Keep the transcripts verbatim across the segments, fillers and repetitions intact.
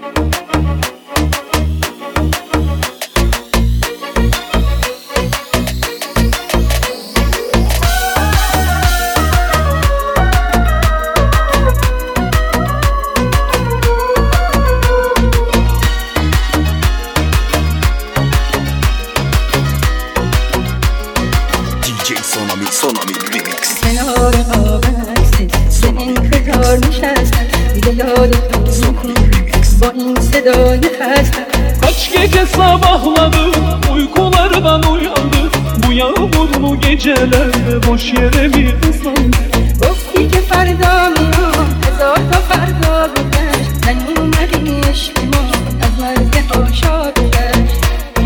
کنار آب هستی به انتظار نشستم دیگه یادتون با این صدای خستم. Kaç gece sabahladım, uykulardan uyandım. Bu yağmurlu gecelerde boş yere mi ıslandım? گفتی که فردا میام هزار تا فردا گذشت نیومدی عشق ما از مرگ هاشا گذشت.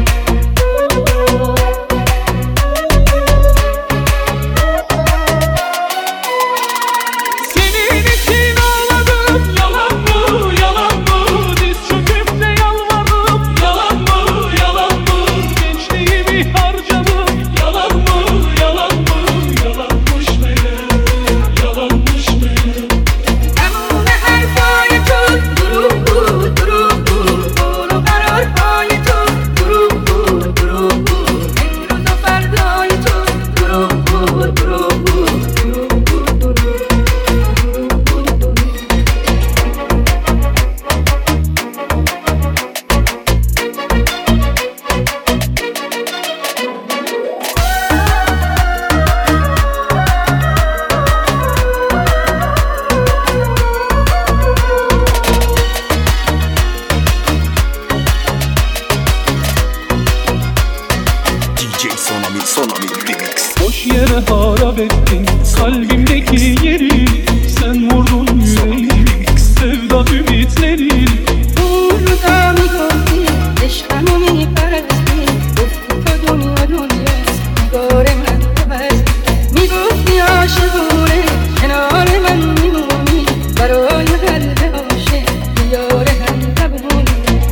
Boş yere harap ettin kalbimdeki yeri. Sen vurdun yüreğimi sevda ümitleri. burada میگفتی عشقمو میپرستی گفتی تو دنیا دنیاست نگار من تو هستی. میگفتی عاشقونه کنار من میمونی برای قلب عاشق دیار هم نبونی.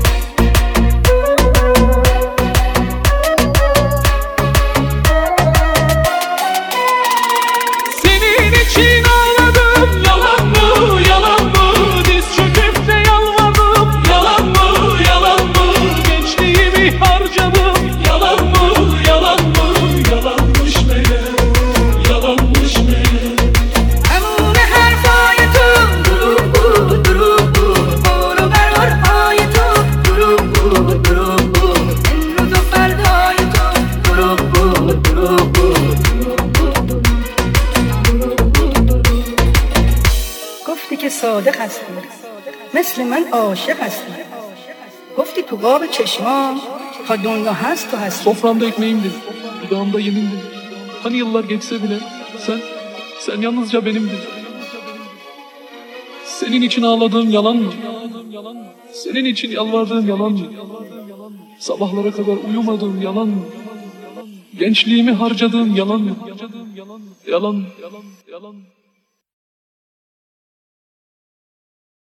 گفتی که صادق هستی مثل من عاشق هستی. گفتی تو قاب چشمام تا دنیا هست تو هستی. Soframda ekmeğimdin, dudağımda yemindin. Hani yıllar geçse bile sen, sen yalnızca benimdin. Senin için ağladığım yalan mı? Senin için yalvardığım yalan mı? Sabahlara kadar uyumadığım yalan mı? Gençliğimi harcadığım yalan mı? Yalan, yalan, yalan.